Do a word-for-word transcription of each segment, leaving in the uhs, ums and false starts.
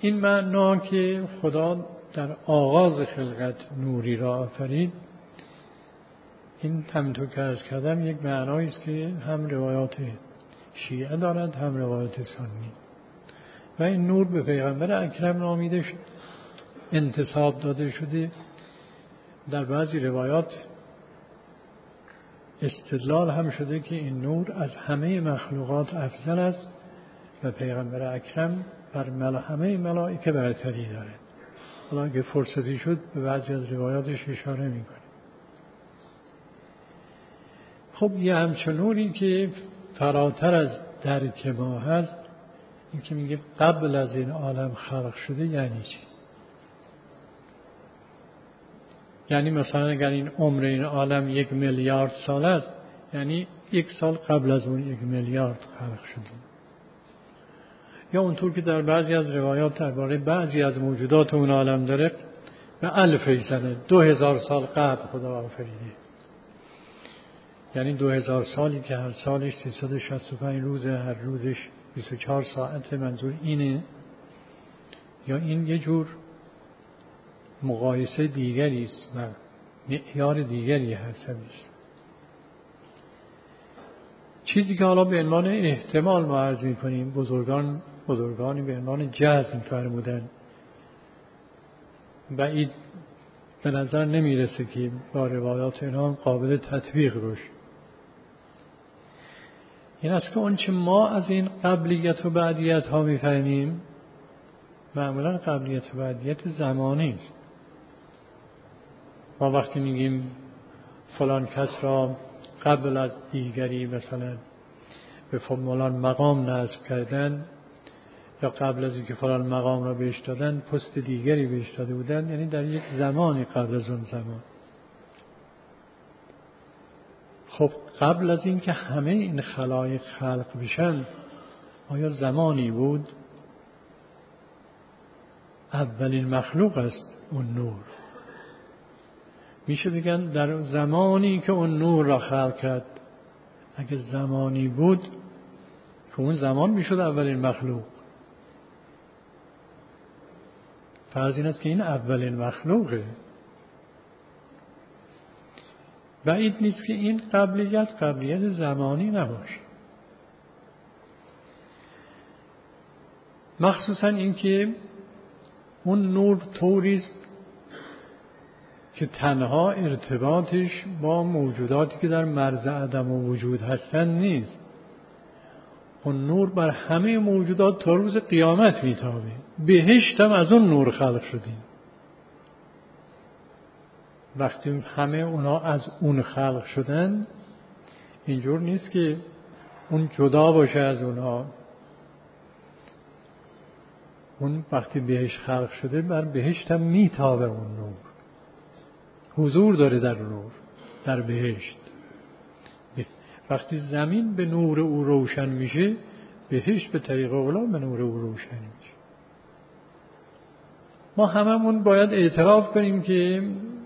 این معنا که خدا در آغاز خلقت نوری را آفرید، این همینطور که عرض کردم یک معنایی است که هم روایات شیعه دارد هم روایات سنی. و این نور به پیغمبر اکرم نامیده شد، انتساب داده شده. در بعضی روایات استدلال هم شده که این نور از همه مخلوقات افضل است و پیغمبر اکرم بر مل همه ملائکه برتری دارد. حالا اگه فرصتی شد به بعضی از روایاتش اشاره میکنه. خب یه همچون نوری که فراتر از درک ما هست، این که میگه قبل از این عالم خلق شده، یعنی چی؟ یعنی مثلا اگر این عمر این عالم یک میلیارد سال است، یعنی یک سال قبل از اون یک میلیارد خلق شده. یا اونطور که در بعضی از روایات درباره بعضی از موجودات اون عالم داره، به الف سنه، دو هزار سال قبل خدا آفریده. یعنی دو هزار سالی که هر سالش سیصد و شصت و پنج روزه، هر روزش بیست و چهار ساعت، منظور اینه. یا این یه جور مقایسه دیگری است و معیار دیگری هستش. چیزی که حالا به عنوان احتمال ما عرض می‌کنیم، بزرگان بزرگانی به عنوان جزم فرمودن، بعید به نظر نمیرسه که با روایات اینها قابل تطبیق باشه. این است که اون چه ما از این قبلیت و بعدیت ها می‌فهمیم، معمولا قبلیت و بعدیت زمانی است. ما وقتی میگیم فلان کس را قبل از دیگری مثلا به فلان مقام نصب کردن، یا قبل از اینکه فلان مقام را بهش دادن پست دیگری بهش داده بودن، یعنی در یک زمانی قبل از اون زمان. خب قبل از اینکه همه این خلایق خلق بشن، آیا زمانی بود؟ اولین مخلوق است اون نور. میشه بگن در زمانی که اون نور را خلق کرد، اگه زمانی بود که اون زمان میشد اولین مخلوق. فرض این است که این اولین مخلوقه. بعید نیست که این قبلیت قبلیت زمانی نباشه. مخصوصا این که اون نور طوریست که تنها ارتباطش با موجوداتی که در مرز عدم و وجود هستن نیست. اون نور بر همه موجودات تا روز قیامت میتابه. بهشت هم از اون نور خلق شدیم. وقتی همه اونا از اون خلق شدن، اینجور نیست که اون جدا باشه از اونها. اون وقتی بهشت خلق شده، بر بهشت هم میتابه اون نور. حضور داره در نور، در بهشت. وقتی زمین به نور او روشن میشه، بهشت به طریق اولا به نور او روشن میشه. ما هممون باید اعتراف کنیم که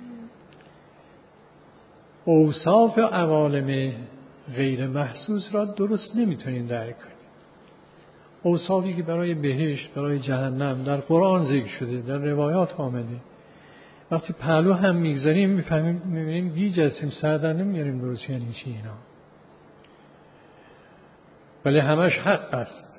اوصاف عوالم غیر محسوس را درست نمیتونیم درک کنیم. اوصافی که برای بهشت، برای جهنم در قرآن ذکر شده، در روایات آمده، وقتی پهلو هم میگذاریم میفهمیم، میبینیم گیج هستیم، سر در نمیاریم درست یعنی چی اینا. ولی همش حق است.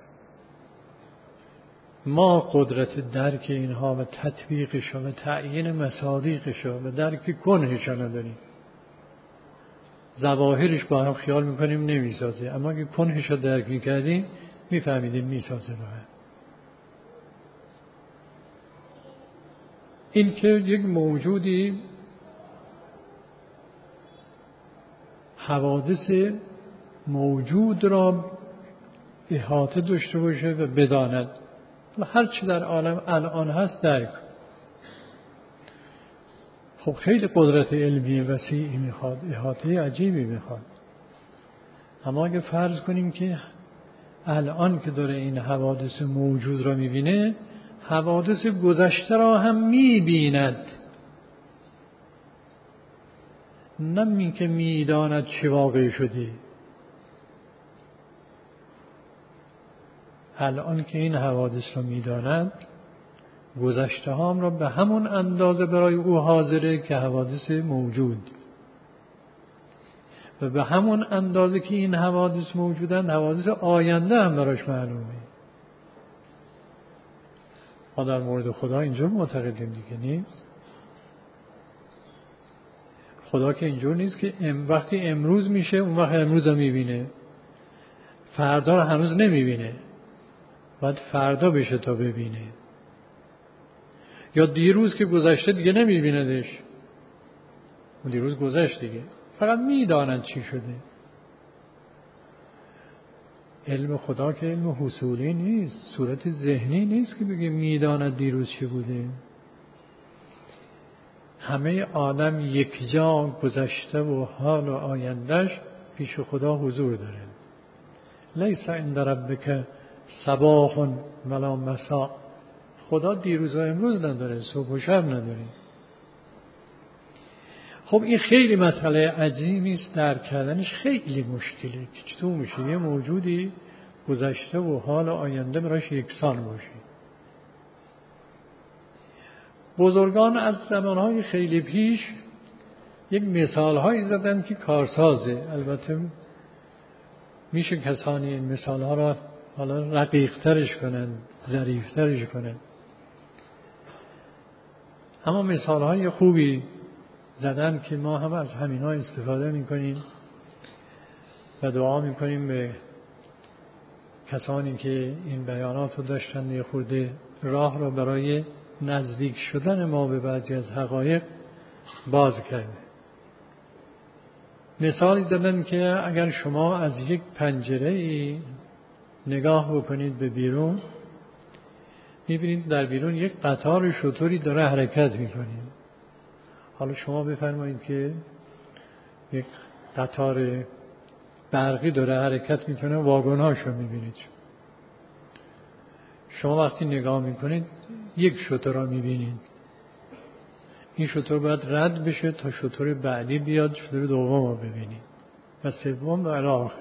ما قدرت درک اینها و تطبیقشان و تعیین مصادیقشان و درک کنهشان نداریم. ظواهرش با هم خیال میکنیم نمیسازه، اما اگه کنهش رو درک میکردیم میفهمیدیم میسازه. با هم این که یک موجودی حوادث موجود را احاطه داشته باشه و بداند و هر چی در عالم الان هست درک. خب خیلی قدرت علمی وسیعی میخواد، احاطه عجیبی میخواد. اما اگه فرض کنیم که الان که داره این حوادث موجود را میبینه، حوادث گذشته را هم میبیند، نه این که میداند چه واقع شده. الان که این حوادث را میداند، گذشته هام را به همون اندازه برای او حاضره که حوادث موجود، و به همون اندازه که این حوادث موجودن حوادث آینده هم براش معلومه. ما در مورد خدا اینجور معتقدیم دیگه نیست. خدا که اینجور نیست که ام وقتی امروز میشه اون وقت امروز رو میبینه، فردا رو هنوز نمیبینه، باید فردا بشه تا ببینه، یا دیروز که گذشته دیگه نمیبیندش، اون دیروز گذشت دیگه، فقط میداند چی شده. علم خدا که علم حصولی نیست، صورت ذهنی نیست که بگه میداند دیروز چی بوده. همه عالم یک جا گذشته و حال و آیندهش پیش خدا حضور داره. لیس عند ربک صباح ولا مساء. خدا دیروز و امروز نداره، صبح و شب نداره. خب این خیلی مسئله عجیبی است، درک کردنش خیلی مشکله که چطور میشه یه موجودی گذشته و حال و آینده براش یکسان باشه. بزرگان از زمانهای خیلی پیش یک مثالهایی زدن که کارسازه. البته میشه کسانی این مثالها را حالا رقیق ترش کنن، ظریف ترش کنن، اما مثالهای خوبی زدن که ما هم از همینا استفاده میکنیم و دعا میکنیم به کسانی که این بیانات رو داشتن یه خورده راه رو برای نزدیک شدن ما به بعضی از حقایق باز کرده. مثالی زدن که اگر شما از یک پنجره نگاه بکنید به بیرون، میبینید در بیرون یک قطار شتری داره حرکت میکنه. حالا شما بفرمایید که یک قطار برقی داره حرکت میکنه، واگن‌هاشو میبینید. شما وقتی نگاه میکنید یک شتر را میبینید، این شتر باید رد بشه تا شتر بعدی بیاد، شتر دوم رو ببینید و سوم و الی آخر.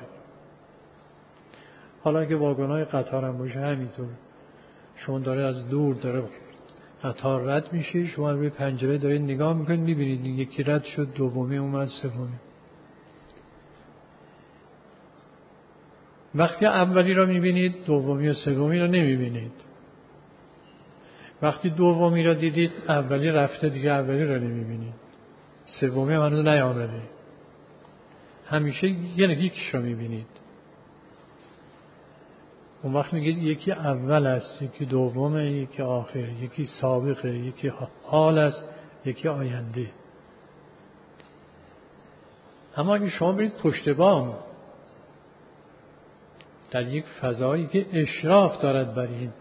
حالا که واگن‌های قطار هم باشه همینطور، شما داره از دور داره قطار رد میشه، شما روی پنجره دارید نگاه میکنید، میبینید یکی رد شد، دومی اومد، سومی. وقتی اولی را میبینید دومی و سومی را نمیبینید. وقتی دومی را دیدید اولی رفته دیگه اولی را نمیبینید، سومی هم هنوز نیامده. همیشه یکیش را میبینید. اون وقت میگید یکی اول است، یکی دومه، یکی آخر، یکی سابقه، یکی حال است، یکی آینده. اما اگه شما برید پشت بام در یک فضایی که اشراف دارد بر این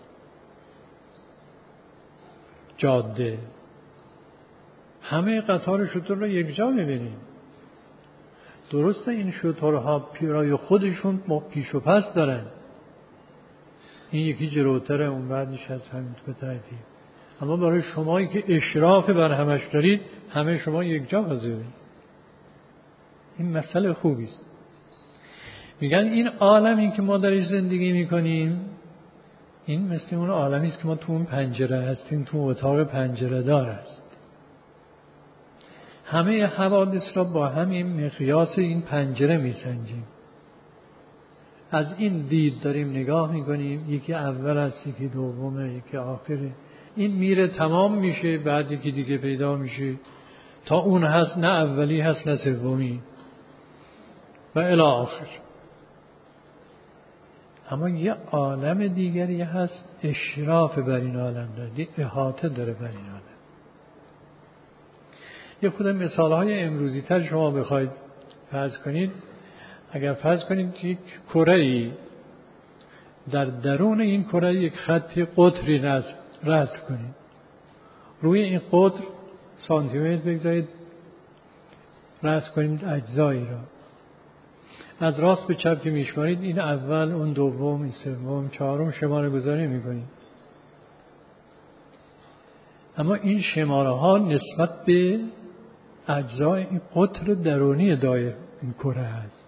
جاده، همه قطار شتر رو یک جا میبینید. درسته این شترها پیرای خودشون پیش و پس دارن، این یکی جلوتره، اون بعدش از همین به ترتیب، اما برای شمایی که اشراف بر همش دارید همه شما یک جا حاضرید. این مسئله خوبی است. میگن این عالمی که ما درش زندگی میکنیم این مثل اون عالمی است که ما تو اون پنجره هستیم، تو اتاق پنجره دار است. همه حوادث را با همین مقیاس این پنجره میسنجیم. از این دید داریم نگاه میکنیم، یکی اول است، یکی دومه، یکی آخره. این میره تمام میشه، بعد یکی دیگه پیدا میشه، تا اون هست نه اولی هست نه سومی و الی آخر. اما یه عالم دیگری هست اشراف بر این عالم داره، احاطه داره بر این عالم. یه خود مثالهای امروزی تر شما بخواید فرض کنید، اگر فرض کنید یک کره‌ای، در درون این کره یک خط قطری رسم کنید، روی این قطر سانتی متر بگذارید رسم کنید اجزایی را، از راست به چپ که میشمارید این اول، اون دوم، این سوم، چهارم شماره گذاری میکنید. اما این شماره ها نسبت به اجزای این قطر درونی دایر این کره هست.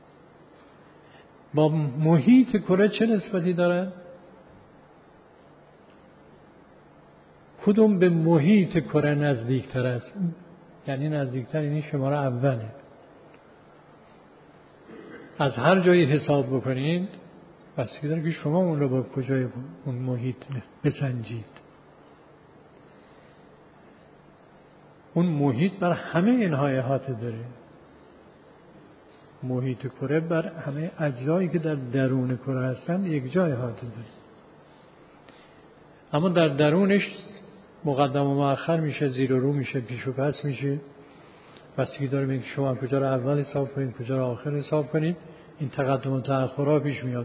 با محیط کره چه نسبتی دارد؟ کدوم به محیط کره نزدیکتر است؟ یعنی نزدیکتر یعنی شماره اوله. از هر جایی حساب بکنید بستگی داره که شما اون رو با کجای اون محیط بسنجید. اون محیط بر همه اینها احاطه داره. محیط کره بر همه اجزایی که در درون کره هستند یک جای احاطه داره. اما در درونش مقدم و مؤخر میشه، زیر و رو میشه، پیش و پس میشه. بستگی داره که شما کجا رو اول حساب کنید، کجا رو آخر حساب کنید. این تقدم و تأخرها پیش میاد.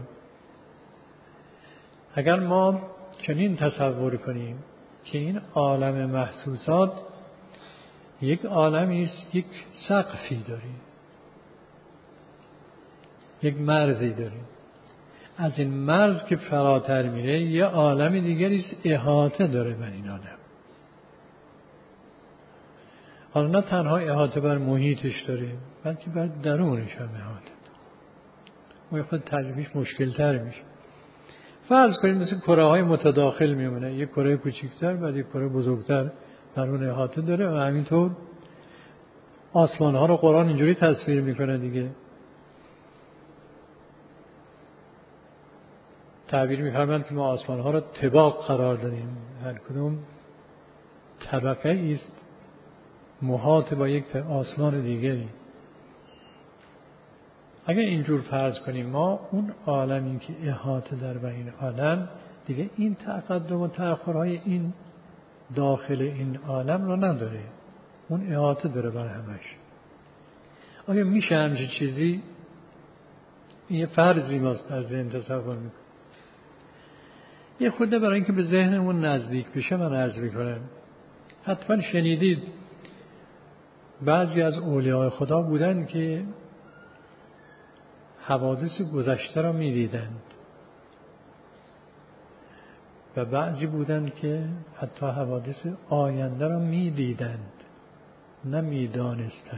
اگر ما چنین تصور کنیم که این عالم محسوسات یک عالمی است، یک سقفی داره، یک مرزی داره، از این مرز که فراتر میره یه عالم دیگری است احاطه داره بر این عالم. حالا نه تنها احاطه بر محیطش داره بلکه بر درونش هم احاطه داره. و خود تجربیش مشکل تر میشه. فرض کنید مثل کره های متداخل میمونه، یک کره کوچکتر بعد یک کره بزرگتر بر اون احاطه داره و همینطور آسمان ها رو قرآن اینجوری تصویر میکنه دیگه. تعبیر می‌فرمایند که ما آسمان ها را طباق قرار دادیم، هر کدوم طبقه است محاط با یک آسمان دیگری. اگر اینجور فرض کنیم ما اون عالمی که احاطه در بر این عالم دیگه این تقدم و تأخرهای این داخل این عالم را نداره، اون احاطه داره بر همش. آیا میشه همچین چیزی؟ این یه فرضی ماست در ذهن تصور میکنم. یه خورده برای اینکه به ذهنمون نزدیک بشه من عرض میکنم. حتما شنیدید بعضی از اولیاء خدا بودن که حوادث گذشته را میدیدند و بعضی بودند که حتی حوادث آینده را میدیدند نه میدانستند.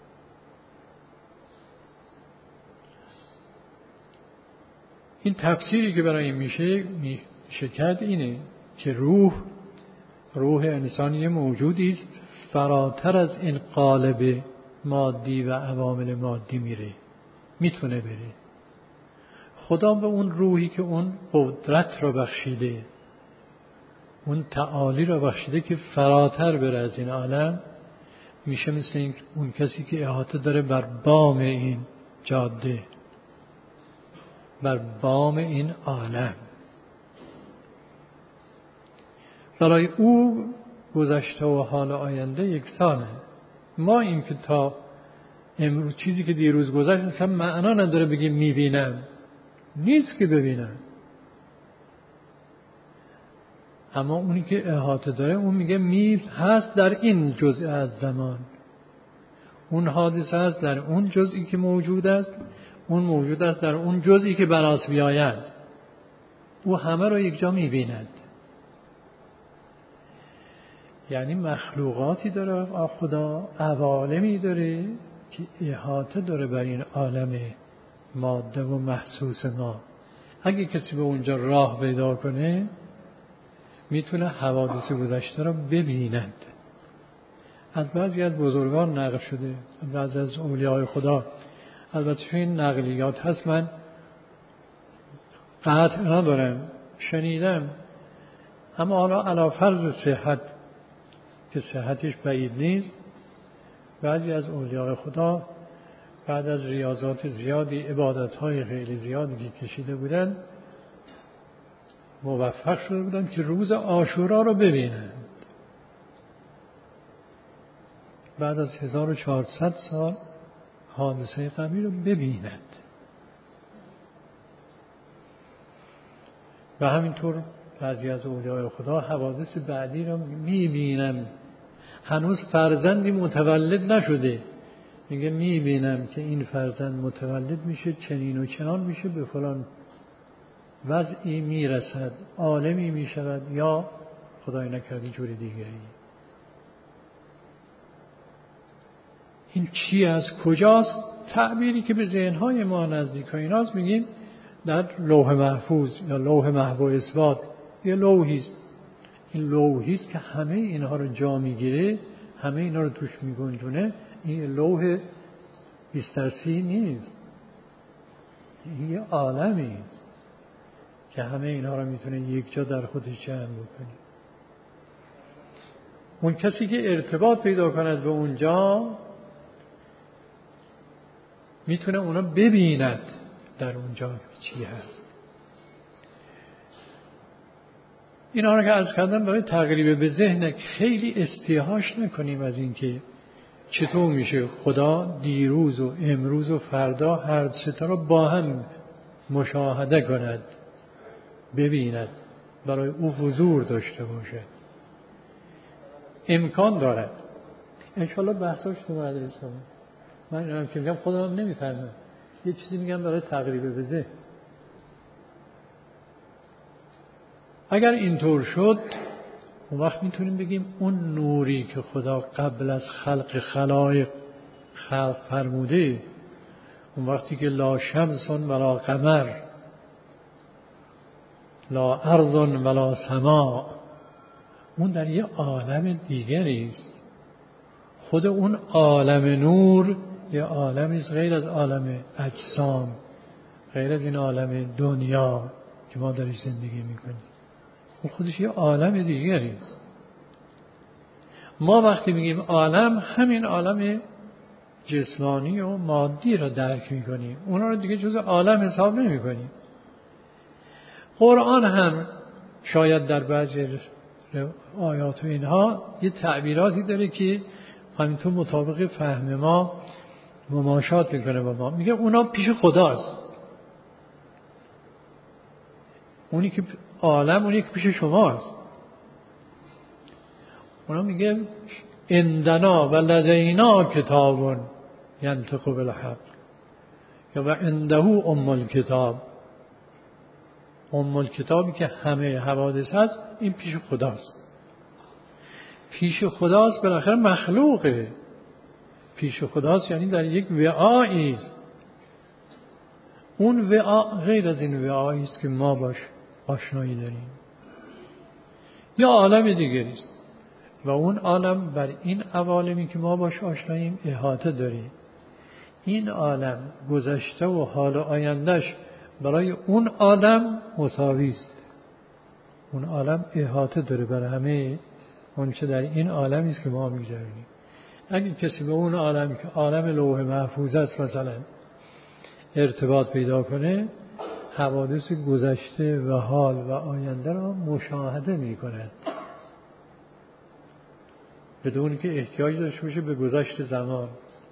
این تفسیری که برای این میشه میشه کرد اینه که روح روح انسانی موجودی است فراتر از این قالب مادی و عوامل مادی میره، میتونه بره. خدا به اون روحی که اون قدرت را بخشیده، اون تعالی را بخشیده که فراتر بره از این عالم، میشه مثل این اون کسی که احاطه داره بر بام این جاده، بر بام این عالم. برای او گذشته و حال آینده یکسانه. ما این که تا امروز چیزی که دیروز گذشت اصلا معنا نداره بگیم میبینم، نیست که ببینم. اما اونی که احاطه داره اون میگه می هست در این جزء از زمان، اون حادثه هست در اون جزئی که موجود است، اون موجود است در اون جزئی که براس بیاید. او همه رو یک جا میبیند. یعنی مخلوقاتی داره خدا، عوالمی داره که احاطه داره بر این عالم ماده و محسوس ما. اگه کسی به اونجا راه پیدا کنه میتونه حوادث گذشته را ببیند. از بعضی از بزرگان نقل شده، بعضی از اولیاء خدا، البته چون این نقلیات هست من قطع ندارم، شنیدم، اما حالا علی فرض صحت که صحتش بعید نیست، بعضی از اولیاء خدا بعد از ریاضات زیادی، عبادت‌های خیلی زیادی که کشیده بودن، موفق شده بودن که روز عاشورا رو ببینند. بعد از هزار و چهارصد سال حادثه قبلی رو ببیند. و همینطور بعضی از اولیاء خدا حوادث بعدی رو میبینن، هنوز فرزندی متولد نشده، میگه میبینم که این فرزند متولد میشه، چنین و چنان میشه، به فلان وضعی میرسد، عالمی میشود، یا خدای نکرده جوری دیگری. این چی از کجاست؟ تعبیری که به ذهنهای ما نزدیک ایناست، میگیم در لوح محفوظ یا لوح محو و اثبات یه لوحی است. این لوحی است که همه اینها رو جا میگیره، همه اینها رو توش میگنجونه. این لوح بیست در سی نیست، این یه عالمی است که همه اینها رو میتونه یک جا در خودش جمع بکنه. اون کسی که ارتباط پیدا کند به اونجا میتونه اونا ببیند در اونجا چی هست. اینا رو که عرض کردم برای تقریب به ذهن خیلی استیحاش نکنیم از اینکه چطور میشه خدا دیروز و امروز و فردا هر سه تا رو با هم مشاهده کند، ببیند، برای او حضور داشته باشه. امکان دارد. انشالله بحثاش تو مدرسه هم. من اینم که میگم خودم هم نمیفهمم، یه چیزی میگم برای تقریب به ذهن. اگر اینطور شد اون وقت میتونیم بگیم اون نوری که خدا قبل از خلق خلایق خلق فرموده، اون وقتی که لا شمس ولا قمر، لا ارض ولا سماء، اون در یه عالم دیگری است. خود اون عالم نور یه عالمی است غیر از عالم اجسام، غیر از این عالم دنیا که ما درش زندگی میکنیم. اون خودش یه عالم دیگری است. ما وقتی میگیم عالم، همین عالم جسمانی و مادی را درک میکنیم، اونا رو دیگه جز عالم حساب نمیکنیم. قرآن هم شاید در بعضی آیات و اینها یه تعبیراتی داره که همینطور مطابق فهم ما مماشات میکنه با ما. میگه اونا پیش خداست، اونی که عالم اونی که پیش شماست. اونا میگه عندنا و لدینا کتاب ینطق بالحق، یا و عنده ام الکتاب. ام الکتابی که همه حوادث هست این پیش خداست. پیش خداست بالاخره مخلوقه. پیش خداست یعنی در یک وعایی است. اون وعا غیر از این وعایی است که ما باش آشنایی داریم، یا عالم دیگری است و اون عالم بر این عوالمی که ما باش آشناییم احاطه داریم. این عالم گذشته و حال آیندهش برای اون عالم مساوی است. اون عالم احاطه داره بر همه اون چه در این عالمی است که ما می‌گذرونیم. اگه کسی به اون عالم که عالم لوح محفوظ است مثلا ارتباط پیدا کنه، حوادث گذشته و حال و آینده را مشاهده می‌کند بدون که احتیاج داشته باشه به گذشت زمان.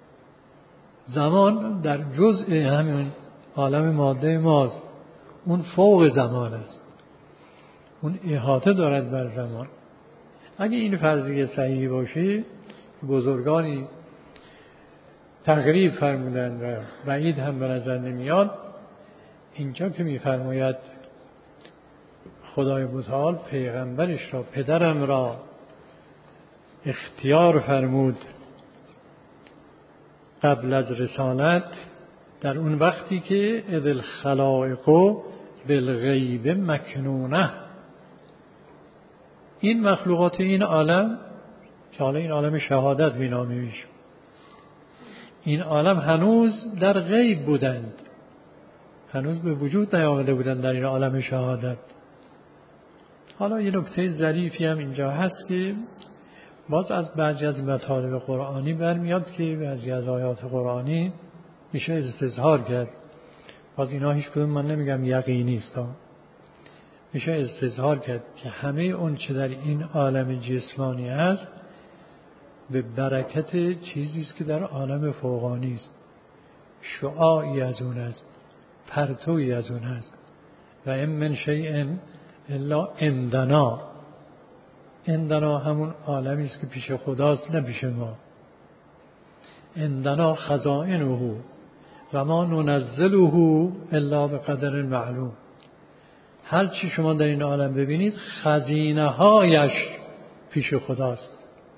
زمان در جزء همین عالم ماده ماست، اون فوق زمان است، اون احاطه دارد بر زمان. اگه این فرضیه صحیح باشه که بزرگانی تقریب فرمودند و بعید هم به نظر نمیاد، اینجا که میفرماید خدای متعال پیغمبرش را، پدرم را اختیار فرمود قبل از رسالت، در اون وقتی که اذ الخلائق بالغیب مکنونه، این مخلوقات این عالم که حالا این عالم شهادت مینامیش، این عالم هنوز در غیب بودند، هنوز به وجود نیامده بودند در این عالم شهادت. حالا یه نکته ظریفی هم اینجا هست که باز از بعضی از مطالب قرآنی برمیاد که بعضی از آیات قرآنی میشه استظهار کرد. باز اینا هیچ کدوم من نمیگم یقینی است، میشه استظهار کرد که همه اون چه در این عالم جسمانی هست به برکت چیزی است که در عالم فوقانی است، شعاعی از اون است، پرتویی از اون است. و ام من شیء الا عندنا، عندنا همون عالمی است که پیش خداست نه پیش ما. عندنا خزائنه و ما ننزله الا بقدر معلوم. هر چی شما در این عالم ببینید خزینه هایش پیش خداست.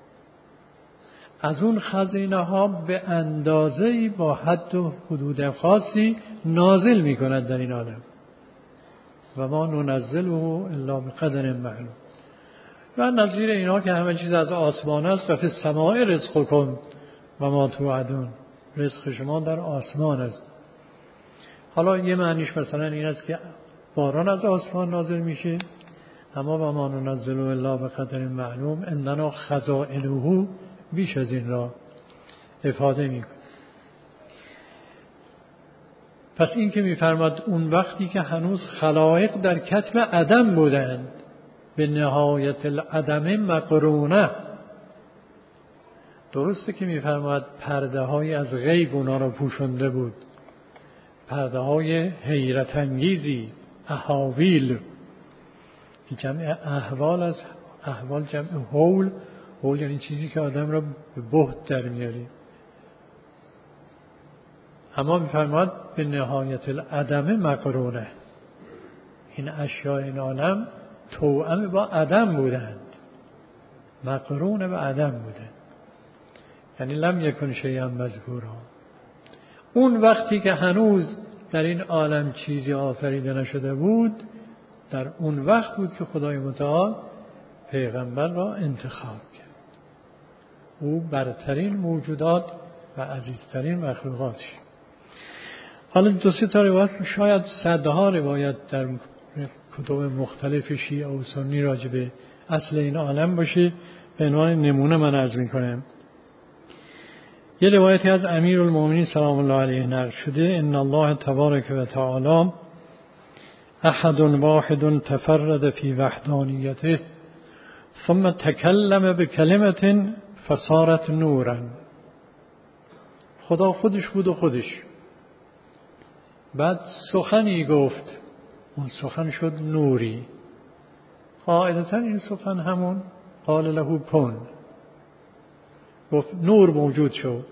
از اون خزینه ها به اندازه‌ای با حد و حدود خاصی نازل می کند در این عالم. و ما ننزله الا بقدر معلوم. و نظیر اینا که همه چیز از آسمان است و فی السماء رزقکم و ما توعدون، رزق شما در آسمان است. حالا یه معنیش مثلا این است که باران از آسمان نازل میشه، اما و ما ننزل الا بقدر معلوم، عندنا خزائنه بیش از این را افاده میکنه. پس این که میفرماد اون وقتی که هنوز خلایق در کتم عدم بودند، به نهایت العدم مقرونه، درسته که میفرماد پرده های از غیب اونا را پوشنده بود، پرده های حیرت انگیزی، احاویل، که جمع احوال از احوال جمع حول، حول یعنی چیزی که آدم را به بهت در میاری. اما میفرماد به نهایت العدم مقرونه، این اشیاء این عالم توأم با عدم بودند، مقرون به عدم بودند، یعنی لم یکن شیئا مذکورا. اون وقتی که هنوز در این عالم چیزی آفریده نشده بود، در اون وقت بود که خدای متعال پیغمبر را انتخاب کرد. او برترین موجودات و عزیزترین مخلوقاتش. حالا دو سه تا روایت، شاید صدها روایت در کتب مختلف شیعه و سنی راجع به اصل این عالم باشه. به عنوان نمونه من عرض می‌کنم. یه روایتی از امیرالمومنین سلام الله علیه نقل شده: ان الله تبارک و تعالی احد واحد تفرد فی وحدانیته ثم تکلم بکلمة فصارت نورا. خدا خودش بود و خودش، بعد سخنی گفت، اون سخن شد نوری. قاعدتا این سخن همون قال له کن، گفت نور موجود شد.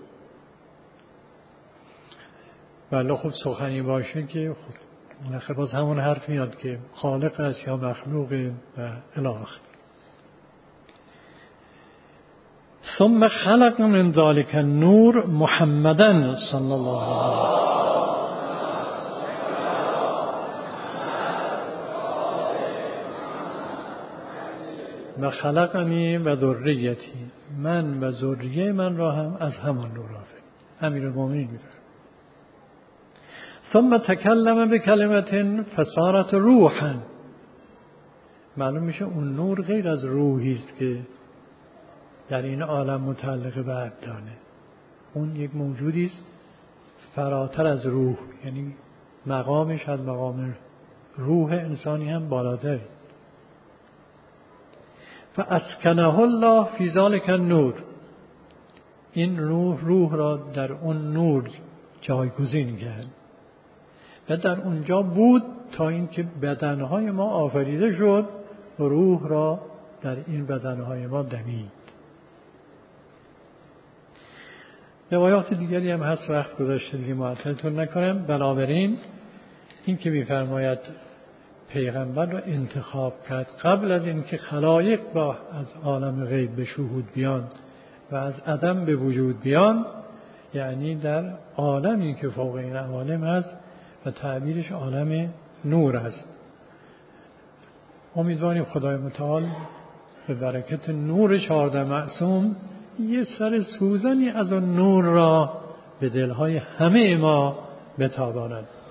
بله خب سخنی باشه که خب نخیر باز همون حرف میاد که خالق است یا مخلوق و الی آخر. ثم خلق من ذلك النور محمدا صلی الله علیه و و خلقنی و ذریتی، من و ذریه من را هم از همان نور آفرید. امیرالمومنین میگه ثم تکلم بکلمة فصارت روحا. معلوم میشه اون نور غیر از روحی است که در این عالم متعلق به ابدانه. اون یک موجودی است فراتر از روح، یعنی مقامش از مقام روح انسانی هم بالاتر. فاسکنه الله فی ذلک النور، این روح روح را در اون نور جایگزین کرد و در اونجا بود تا اینکه بدنهای ما آفریده شد و روح را در این بدنهای ما دمید. روایات دیگری هم هست، وقت گذاشته دیگه معطلتون نکنم. بنابراین این که می‌فرماید پیغمبر را انتخاب کرد قبل از اینکه خلایق با از عالم غیب به شهود بیان و از عدم به وجود بیان، یعنی در عالمی که فوق این عوالم هست و تعبیرش عالم نور است. امیدواریم خدای متعال به برکت نور چهارده معصوم یه سر سوزنی از اون نور را به دلهای همه ما بتاباند.